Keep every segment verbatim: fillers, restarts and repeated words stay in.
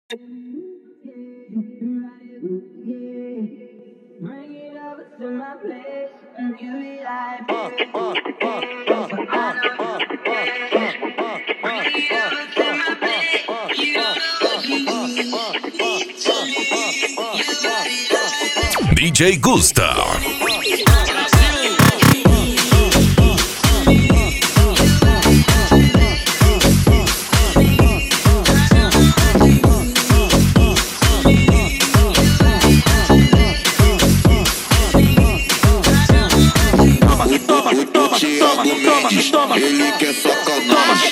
D J Gusta. Ele quer sacanagem.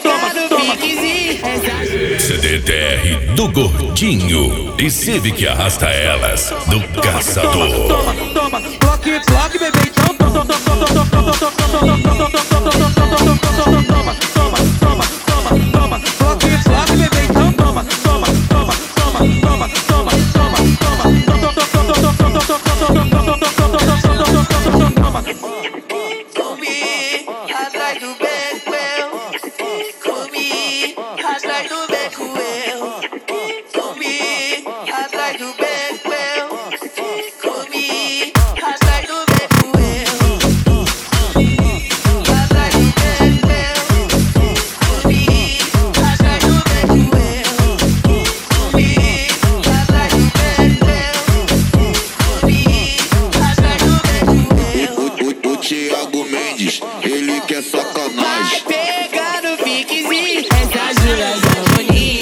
C D T R do Gordinho e Civic arrasta elas do Caçador. Toma, toma, bloque, bloque, bebê, então toma, toma, toma, toma, toma, toma, toma, bloque, bloque, bebê, então toma, toma, toma, toma, toma, toma, toma, toma, comi atrás do beco eu, comi atrás do beco eu, comi atrás do beco eu, comi atrás do beco eu, atrás do beco eu, comi atrás do beco eu, comi atrás do beco eu, comi atrás do beco eu. O Thiago Mendes, ele quer sacanagem. Vai pegar no piquezinho essa Júlia Zamoni.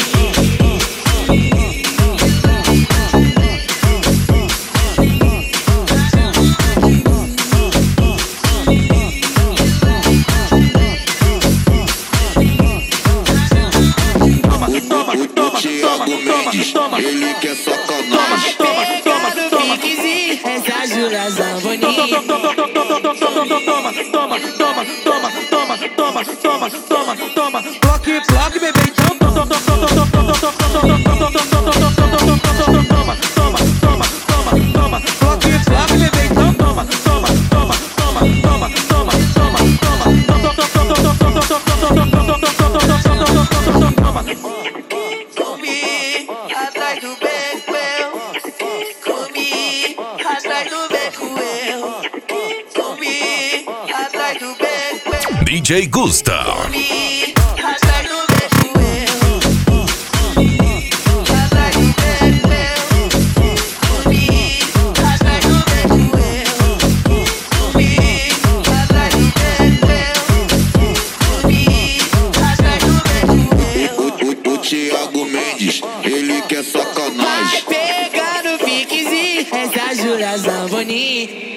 O Thiago Mendes, ele quer sacanagem. Vai pegar no piquezinho essa Júlia Zamoni. toma, toma, toma, toma, toma, toma, toma, toma, toma, bloque, bloque, bebê, então toma, toma, toma, toma, toma, toma, toma, bloque, bloque, bebê, então toma, toma, toma, toma, toma, toma, toma, Comi atrás do beco eu, comi atrás do beco eu, comi atrás do beco eu, D J Gusta. comi atrás do beco eu, atrás do beco eu, comi atrás do beco eu, comi atrás do beco eu, comi atrás do beco eu. O Thiago Mendes, ele quer sacanagem. Vai pegar no piquezinho essa Júlia Zamoni.